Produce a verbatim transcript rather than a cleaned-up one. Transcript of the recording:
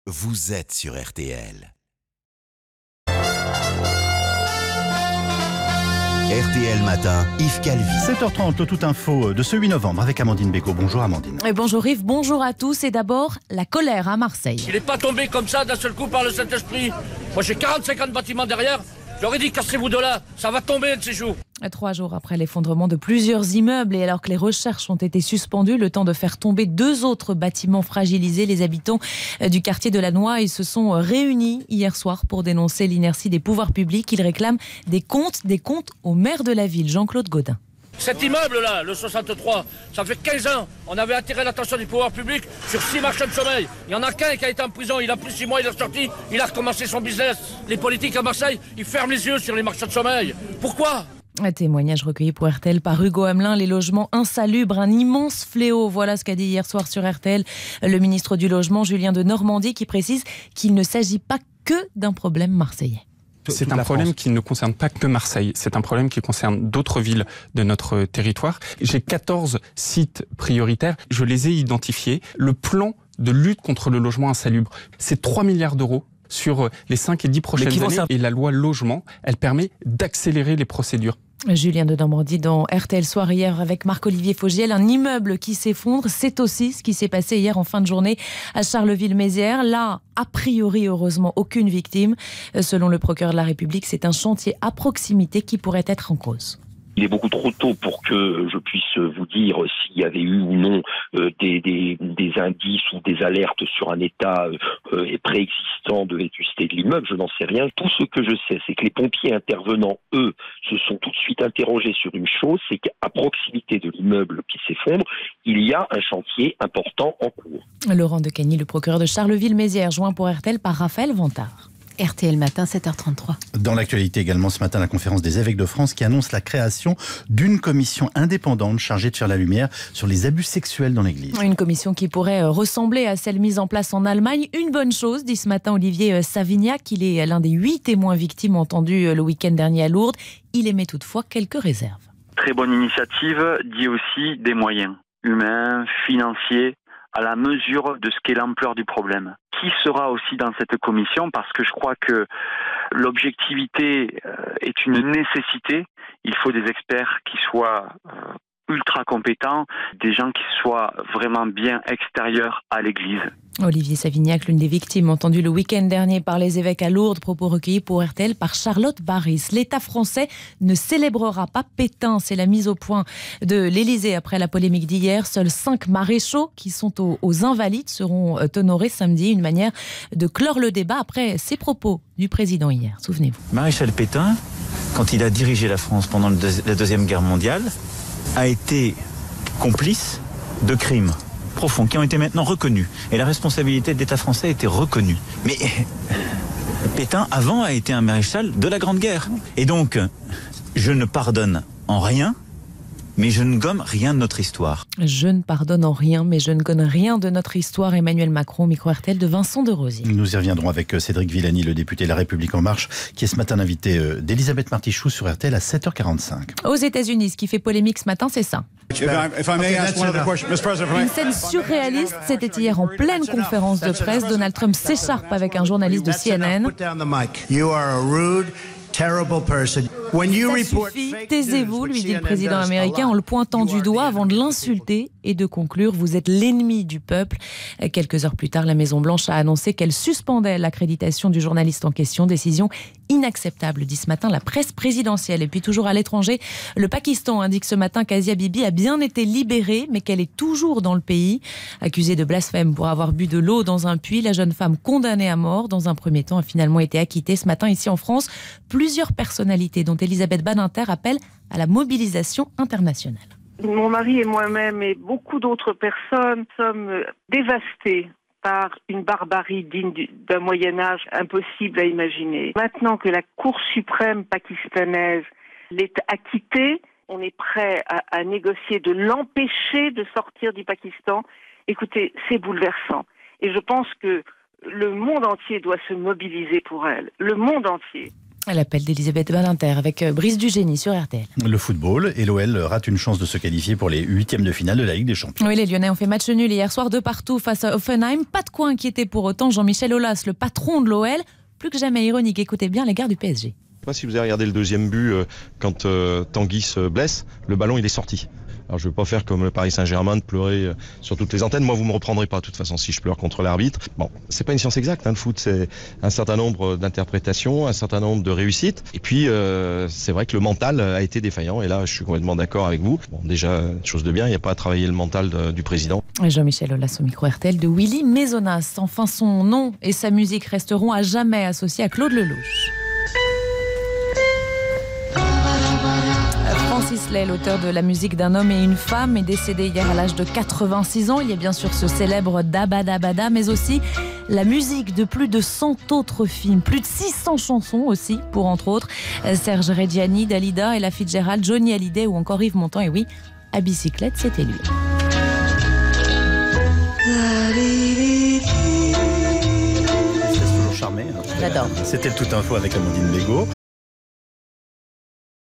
vous êtes sur R T L. R T L Matin, Yves Calvi. sept heures trente, le Tout Info de ce huit novembre avec Amandine Bégaud. Bonjour Amandine. Et bonjour Yves, bonjour à tous. Et d'abord, la colère à Marseille. Il n'est pas tombé comme ça d'un seul coup par le Saint-Esprit. Moi j'ai quarante à cinquante bâtiments derrière. J'aurais dit cassez-vous de là, ça va tomber de ces jours. Trois jours après l'effondrement de plusieurs immeubles et alors que les recherches ont été suspendues, le temps de faire tomber deux autres bâtiments fragilisés, les habitants du quartier de la Noix, ils se sont réunis hier soir pour dénoncer l'inertie des pouvoirs publics. Ils réclament des comptes, des comptes au maire de la ville, Jean-Claude Gaudin. Cet immeuble-là, le soixante-trois, ça fait quinze ans. On avait attiré l'attention du pouvoir public sur six marchands de sommeil. Il y en a qu'un qui a été en prison. Il a plus six mois, il est sorti. Il a recommencé son business. Les politiques à Marseille, ils ferment les yeux sur les marchands de sommeil. Pourquoi ? Un témoignage recueilli pour R T L par Hugo Hamelin. Les logements insalubres, un immense fléau. Voilà ce qu'a dit hier soir sur R T L le ministre du Logement, Julien de Normandie, qui précise qu'il ne s'agit pas que d'un problème marseillais. C'est un problème qui ne concerne pas que Marseille, c'est un problème qui concerne d'autres villes de notre territoire. J'ai quatorze sites prioritaires, je les ai identifiés. Le plan de lutte contre le logement insalubre, c'est trois milliards d'euros sur les cinq et dix prochaines années. Et la loi logement, elle permet d'accélérer les procédures. Julien de Normandie dans R T L Soir hier avec Marc-Olivier Fogiel. Un immeuble qui s'effondre, c'est aussi ce qui s'est passé hier en fin de journée à Charleville-Mézières. Là, a priori, heureusement, aucune victime. Selon le procureur de la République, c'est un chantier à proximité qui pourrait être en cause. Il est beaucoup trop tôt pour que je puisse vous dire s'il y avait eu ou non euh, des, des, des indices ou des alertes sur un état euh, préexistant de vétusté de l'immeuble. Je n'en sais rien. Tout ce que je sais, c'est que les pompiers intervenants, eux, se sont tout de suite interrogés sur une chose, c'est qu'à proximité de l'immeuble qui s'effondre, il y a un chantier important en cours. Laurent Decagny, le procureur de Charleville-Mézières, joint pour R T L par Raphaël Vantard. R T L Matin, sept heures trente-trois. Dans l'actualité également ce matin, la conférence des évêques de France qui annonce la création d'une commission indépendante chargée de faire la lumière sur les abus sexuels dans l'Église. Une commission qui pourrait ressembler à celle mise en place en Allemagne. Une bonne chose, dit ce matin Olivier Savignac. Il est l'un des huit témoins victimes entendus le week-end dernier à Lourdes. Il émet toutefois quelques réserves. Très bonne initiative, dit aussi des moyens humains, financiers, à la mesure de ce qu'est l'ampleur du problème. Qui sera aussi dans cette commission ? Parce que je crois que l'objectivité est une nécessité. Il faut des experts qui soient ultra compétents, des gens qui soient vraiment bien extérieurs à l'Église. Olivier Savignac, l'une des victimes entendues le week-end dernier par les évêques à Lourdes, propos recueillis pour R T L par Charlotte Baris. L'État français ne célébrera pas Pétain. C'est la mise au point de l'Élysée après la polémique d'hier. Seuls cinq maréchaux qui sont aux, aux Invalides seront honorés samedi. Une manière de clore le débat après ces propos du président hier. Souvenez-vous. Maréchal Pétain, quand il a dirigé la France pendant le deux, la Deuxième Guerre mondiale, a été complice de crimes profonds qui ont été maintenant reconnus. Et la responsabilité de l'État français a été reconnue. Mais Pétain, avant, a été un maréchal de la Grande Guerre. Et donc, je ne pardonne en rien, mais je ne gomme rien de notre histoire. Je ne pardonne en rien, mais je ne gomme rien de notre histoire. Emmanuel Macron, micro-R T L de Vincent de Rosier. Nous y reviendrons avec Cédric Villani, le député La République En Marche, qui est ce matin l'invité d'Elisabeth Martichoux sur R T L à sept heures quarante-cinq. Aux États-Unis, ce qui fait polémique ce matin, c'est ça. Une scène surréaliste, c'était hier en pleine conférence de presse. Donald Trump s'écharpe avec un journaliste de C N N. Ça suffit, taisez-vous, lui dit le président américain en le pointant du doigt avant de l'insulter et de conclure « Vous êtes l'ennemi du peuple ». Quelques heures plus tard, la Maison-Blanche a annoncé qu'elle suspendait l'accréditation du journaliste en question. Décision inacceptable, dit ce matin la presse présidentielle. Et puis toujours à l'étranger, le Pakistan indique ce matin qu'Asia Bibi a bien été libérée, mais qu'elle est toujours dans le pays. Accusée de blasphème pour avoir bu de l'eau dans un puits, la jeune femme condamnée à mort dans un premier temps a finalement été acquittée. Ce matin, ici en France, plusieurs personnalités, dont Elisabeth Badinter, appellent à la mobilisation internationale. Mon mari et moi-même et beaucoup d'autres personnes sommes dévastés par une barbarie digne d'un Moyen-Âge impossible à imaginer. Maintenant que la Cour suprême pakistanaise l'est acquittée, on est prêt à, à négocier de l'empêcher de sortir du Pakistan. Écoutez, c'est bouleversant. Et je pense que le monde entier doit se mobiliser pour elle. Le monde entier. L'appel d'Elisabeth Badinter avec Brice Dugénie sur R T L. Le football, et l'O L rate une chance de se qualifier pour les huitièmes de finale de la Ligue des Champions. Oui, les Lyonnais ont fait match nul hier soir de partout face à Hoffenheim. Pas de quoi inquiéter pour autant Jean-Michel Aulas, le patron de l'O L. Plus que jamais ironique, écoutez bien l'égard du P S G. Je ne sais pas si vous avez regardé le deuxième but, euh, quand euh, Tanguy se blesse, le ballon il est sorti. Alors je ne veux pas faire comme le Paris Saint-Germain de pleurer euh, sur toutes les antennes. Moi, vous me reprendrez pas de toute façon si je pleure contre l'arbitre. Bon, c'est pas une science exacte, hein, le foot, c'est un certain nombre d'interprétations, un certain nombre de réussites. Et puis euh, c'est vrai que le mental a été défaillant. Et là, je suis complètement d'accord avec vous. Bon, déjà, chose de bien, il n'y a pas à travailler le mental de, du président. Jean-Michel Aulas au micro R T L de Willy Maisonnas. Enfin, son nom et sa musique resteront à jamais associés à Claude Lelouch. Francis Lay, l'auteur de La musique d'un homme et une femme, est décédé hier à l'âge de quatre-vingt-six ans. Il y a bien sûr ce célèbre Dabadabada, mais aussi la musique de plus de cent autres films, plus de six cents chansons aussi, pour entre autres Serge Reggiani, Dalida, Ella Fitzgerald, Johnny Hallyday ou encore Yves Montand. Et oui, à bicyclette, c'était lui. Charmé. J'adore. C'était le Tout Info avec Amandine Bégaud.